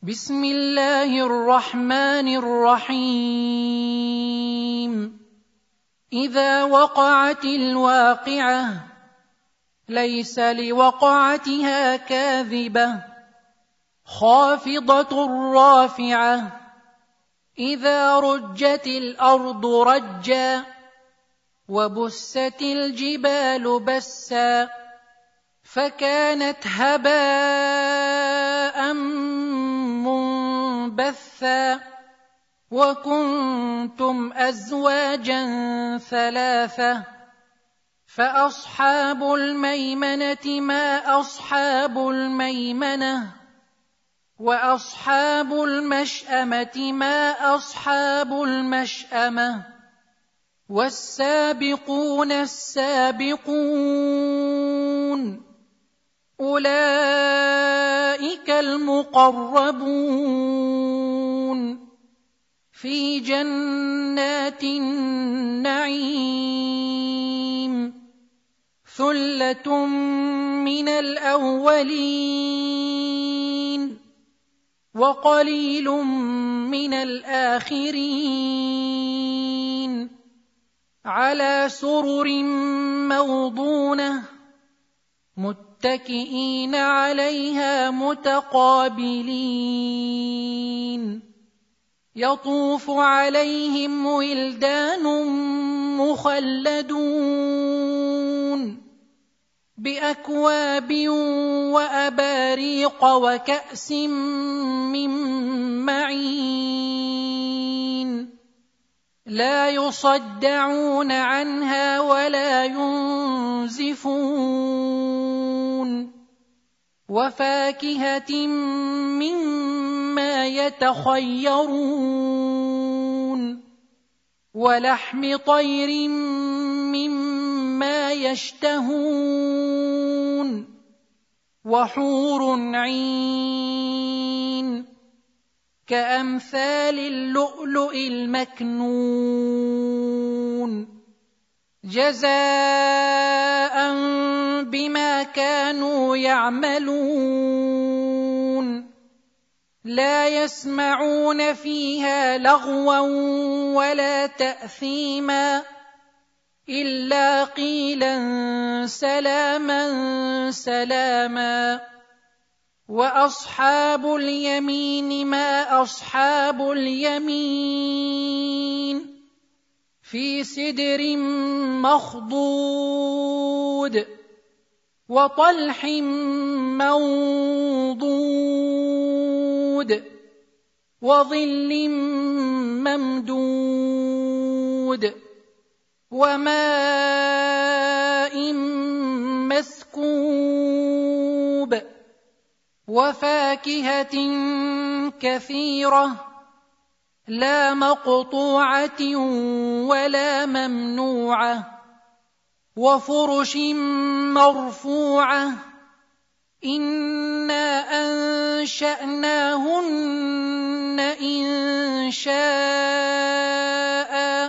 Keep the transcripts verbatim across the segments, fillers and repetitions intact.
بسم الله الرحمن الرحيم إذا وقعت الواقعة ليس لوقعتها كاذبة خافضة رافعة إذا رجت الأرض رجا وبست الجبال بسا فكانت هباء منبثا وكنتم أزواجا ثلاثة فأصحاب الميمنة ما أصحاب الميمنة وأصحاب المشأمة ما أصحاب المشأمة والسابقون السابقون أولئك المقربون في جنات النعيم ثلة من الأولين وقليل من الآخرين على سرر موضونة متكئين عليها متقابلين يطوف عليهم ولدان مخلدون بأكواب وأباريق وكأس من معين لا يصدعون عنها ولا ينزفون وفاكهة مما يتخيرون ولحم طير مما يشتهون وحور عين كأمثال اللؤلؤ المكنون جزاء بما كانوا يعملون لا يسمعون فيها لغوا ولا تأثيما إلا قيلا سلاما سلاما وأصحاب اليمين ما أصحاب اليمين في سدر مخضود وطلح منضود وظل ممدود وماء مسكوب وفاكهة كثيرة لا مقطوعة ولا ممنوعة وفرش مرفوعة إنا أنشأناهن إنشاء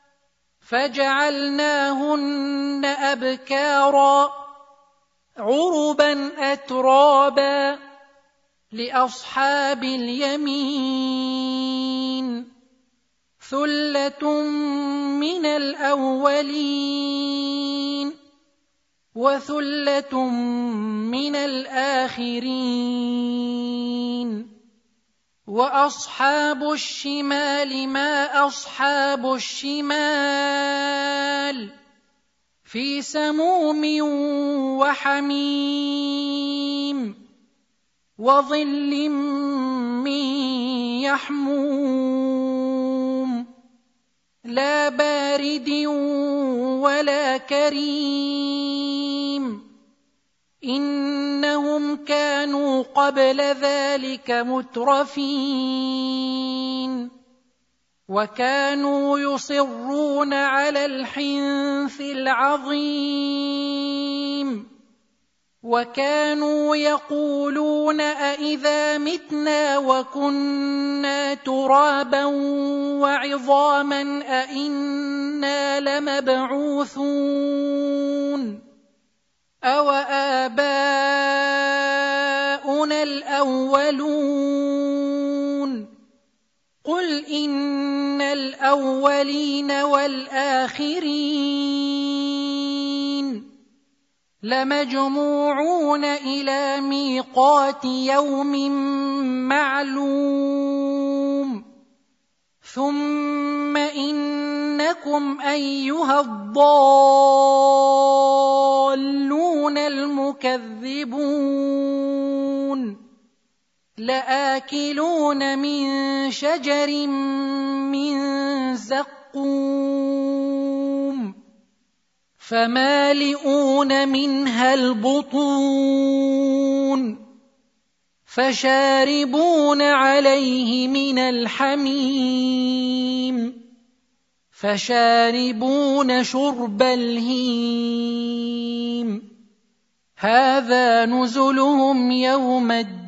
فجعلناهن أبكارا عربا أترابا لأصحاب اليمين ثلة من الأولين وثلة من الآخرين وأصحاب الشمال ما أصحاب الشمال في سموم وحميم وظل من يحموم لا بارد ولا كريم إنهم كانوا قبل ذلك مترفين وكانوا يصرون على الحنث العظيم وكانوا يقولون أإذا متنا وكنا ترابا وعظاما أإنا لمبعوثون أو آباؤنا الأولون قل إن الأولين والآخرين لمجموعون إلى ميقات يوم معلوم ثم إنكم أيها الضالون المكذبون لآكلون من شجر من زقوم فمالئون منها البطون فشاربون عليه من الحميم فشاربون شرب الهيم هذا نزلهم يوم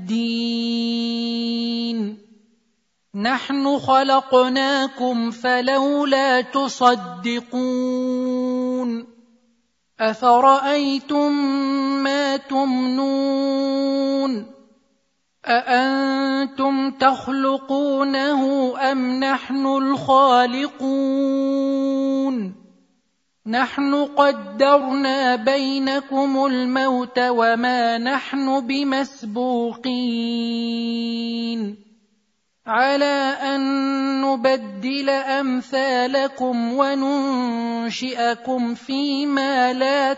الدين نحن خلقناكم فلولا تصدقون أفرأيتم ما تمنون أأنتم تخلقونه أم نحن الخالقون نحن قدرنا بينكم الموت وما نحن بمسبوقين على أن نبدل أمثالكم وننشئكم فيما لا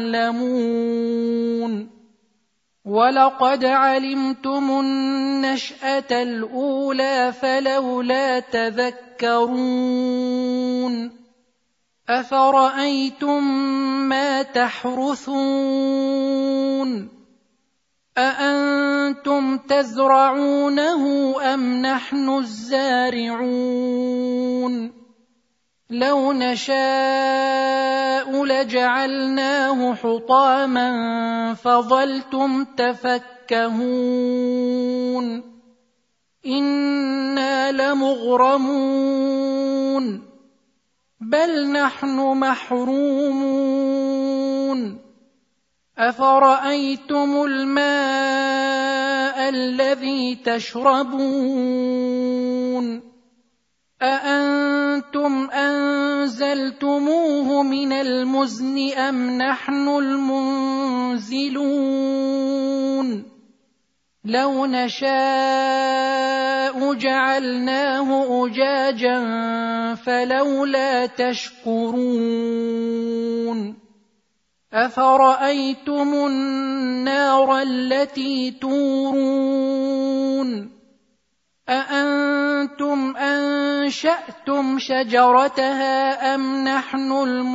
تعلمون ولقد علمتم النشأة الأولى فلولا تذكرون أفرأيتم ما تحرثون أأنتم تزرعونه أم نحن الزارعون لو نشاء لجعلناه حطاما فظلتم تفكهون إنا لمغرمون بل نحن محرومون أفرأيتم الماء الذي تشربون أأنتم أنزلتموه من المزن أم نحن المنزلون لو نشاء جعلناه أجاجا فلولا تشكرون أفرأيتم النار التي تورون أأنتم أنشأتم شجرتها أم نحن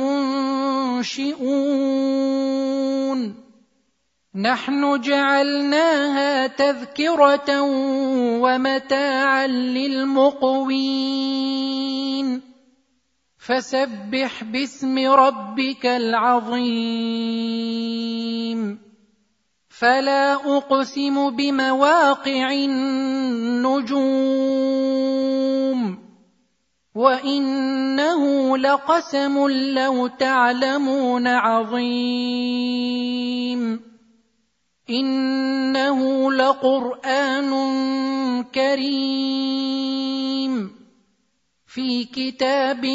المنشئون نحن جعلناها تذكرة ومتاعا للمقوين فسبح باسم ربك العظيم فلا أقسم بمواقع النجوم وإنه لقسم لو تعلمون عظيم إنه لقرآن كريم في كتاب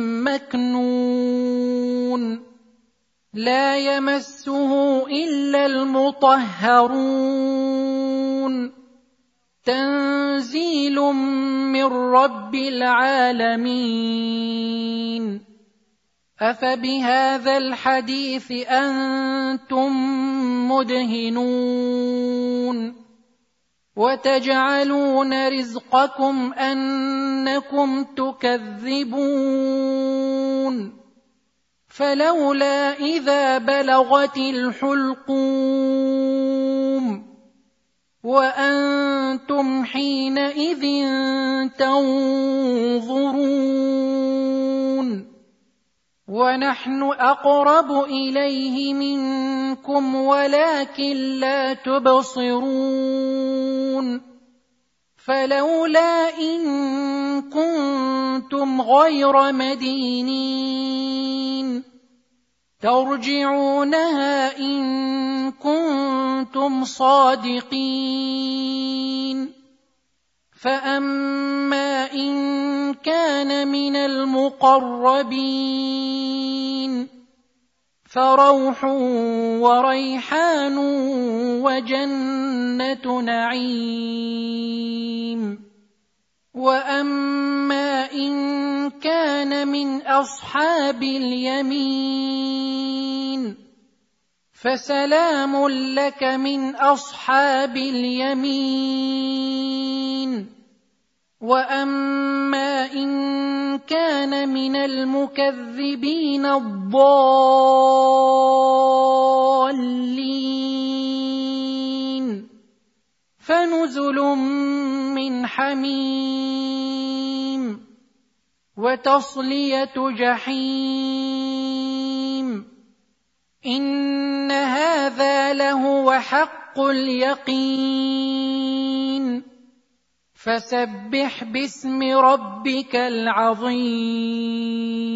مكنون لا يمسه إلا المطهرون تنزيل من رب العالمين أفبهذا الحديث أنتم مدهنون وتجعلون رزقكم أنكم تكذبون فلولا إذا بلغت الحلقوم وأنتم حينئذ تنظرون ونحن أقرب إليه منكم ولكن لا تبصرون فلولا إن كنتم غير مدينين ترجعونها إن كنتم صادقين فأما إن كان من المقربين فروح وريحان وجنة نعيم. وأما إن كان من أصحاب اليمين فسلام لك من أصحاب اليمين. وأما إن كان من المكذبين الضالين فنزل من حميم وتصلية جحيم. إن هذا لهو حق اليقين. فسبح باسم ربك العظيم.